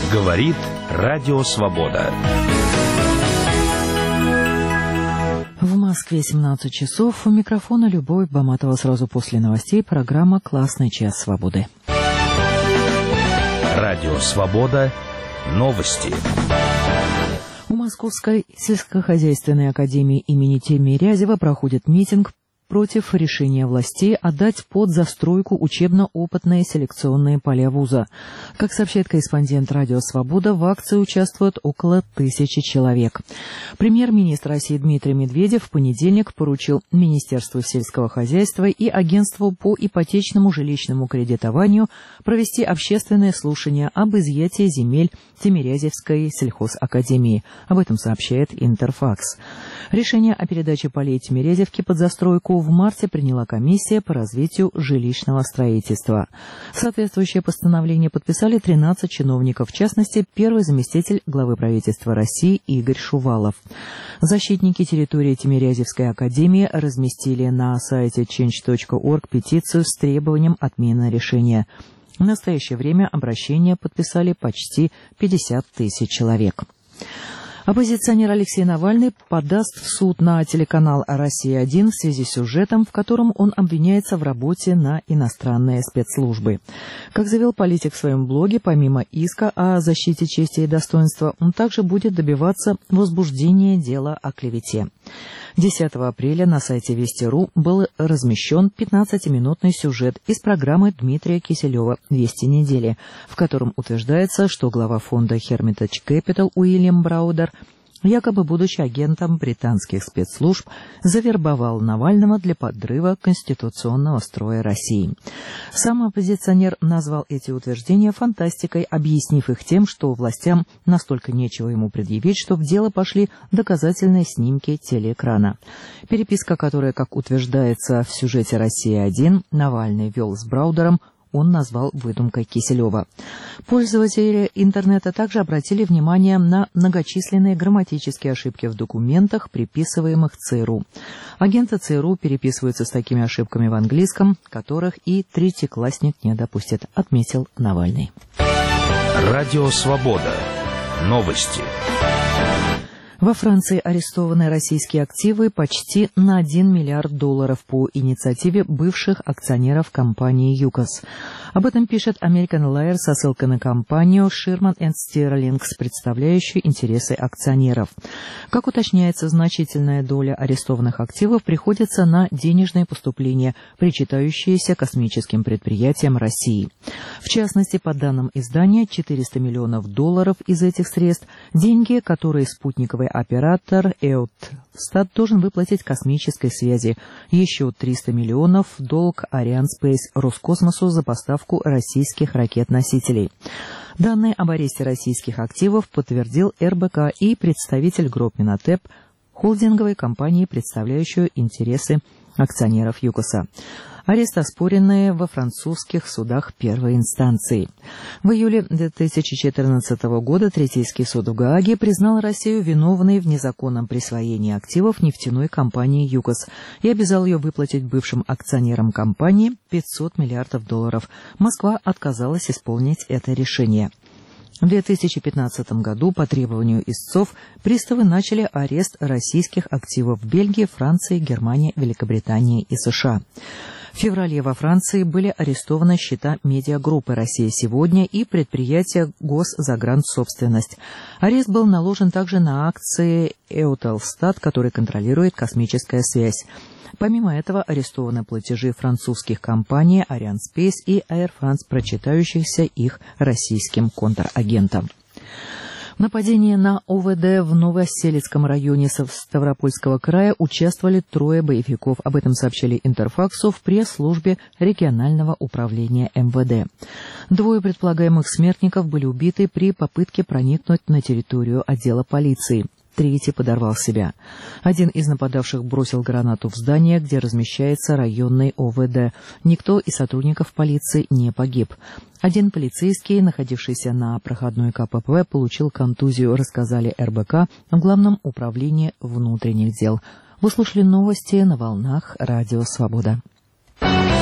Говорит Радио Свобода. В Москве 17 часов. У микрофона Любовь Баматова. Сразу после новостей программа «Классный час свободы». Радио Свобода. Новости. У Московской сельскохозяйственной академии имени Тимирязева проходит митинг против решения властей отдать под застройку учебно-опытные селекционные поля вуза. Как сообщает корреспондент «Радио Свобода», в акции участвуют около 1000 человек. Премьер-министр России Дмитрий Медведев в понедельник поручил Министерству сельского хозяйства и Агентству по ипотечному жилищному кредитованию провести общественное слушание об изъятии земель Тимирязевской сельхозакадемии. Об этом сообщает Интерфакс. Решение о передаче полей Тимирязевки под застройку в марте приняла комиссия по развитию жилищного строительства. Соответствующее постановление подписали 13 чиновников, в частности, первый заместитель главы правительства России Игорь Шувалов. Защитники территории Тимирязевской академии разместили на сайте change.org петицию с требованием отмены решения. В настоящее время обращение подписали почти 50 тысяч человек. Оппозиционер Алексей Навальный подаст в суд на телеканал «Россия-1» в связи с сюжетом, в котором он обвиняется в работе на иностранные спецслужбы. Как заявил политик в своем блоге, помимо иска о защите чести и достоинства, он также будет добиваться возбуждения дела о клевете. 10 апреля на сайте Вести.ру был размещен 15-минутный сюжет из программы Дмитрия Киселева «Вести недели», в котором утверждается, что глава фонда Hermitage Capital Уильям Браудер, якобы будучи агентом британских спецслужб, завербовал Навального для подрыва конституционного строя России. Сам оппозиционер назвал эти утверждения фантастикой, объяснив их тем, что властям настолько нечего ему предъявить, что в дело пошли доказательные снимки телеэкрана. Переписка, которая, как утверждается в сюжете «Россия-1», Навальный вел с Браудером, он назвал выдумкой Киселева. Пользователи интернета также обратили внимание на многочисленные грамматические ошибки в документах, приписываемых ЦРУ. Агенты ЦРУ переписываются с такими ошибками в английском, которых и третьеклассник не допустит, отметил Навальный. Радио Свобода. Новости. Во Франции арестованы российские активы почти на $1 миллиард по инициативе бывших акционеров компании «ЮКОС». Об этом пишет American Airlines со ссылкой на компанию Shearman & Sterling, представляющую интересы акционеров. Как уточняется, значительная доля арестованных активов приходится на денежные поступления, причитающиеся космическим предприятиям России. В частности, по данным издания, $400 миллионов из этих средств – деньги, которые спутниковый оператор Eutelstat должен выплатить космической связи. Еще $300 миллионов – долг Arianespace Роскосмосу за поставку российских ракет-носителей. Данные об аресте российских активов подтвердил РБК и представитель группы Минотеп, холдинговой компании, представляющей интересы акционеров ЮКОСа. Арест оспоренные во французских судах первой инстанции. В июле 2014 года Третейский суд в Гааге признал Россию виновной в незаконном присвоении активов нефтяной компании ЮКОС и обязал ее выплатить бывшим акционерам компании $500 миллиардов. Москва отказалась исполнить это решение. В 2015 году по требованию истцов приставы начали арест российских активов в Бельгии, Франции, Германии, Великобритании и США. В феврале во Франции были арестованы счета медиагруппы «Россия сегодня» и предприятия «Госзагрансобственность». Арест был наложен также на акции Eutelstat, который контролирует космическая связь. Помимо этого арестованы платежи французских компаний Arianespace и Air France, прочитающихся их российским контрагентам. В нападении на ОВД в Новоселицком районе Ставропольского края участвовали 3 боевиков. Об этом сообщили Интерфаксу в пресс-службе регионального управления МВД. 2 предполагаемых смертников были убиты при попытке проникнуть на территорию отдела полиции. 3-й подорвал себя. 1 из нападавших бросил гранату в здание, где размещается районный ОВД. Никто из сотрудников полиции не погиб. 1 полицейский, находившийся на проходной КПП, получил контузию, рассказали РБК в Главном управлении внутренних дел. Вы слушали новости на волнах Радио Свобода.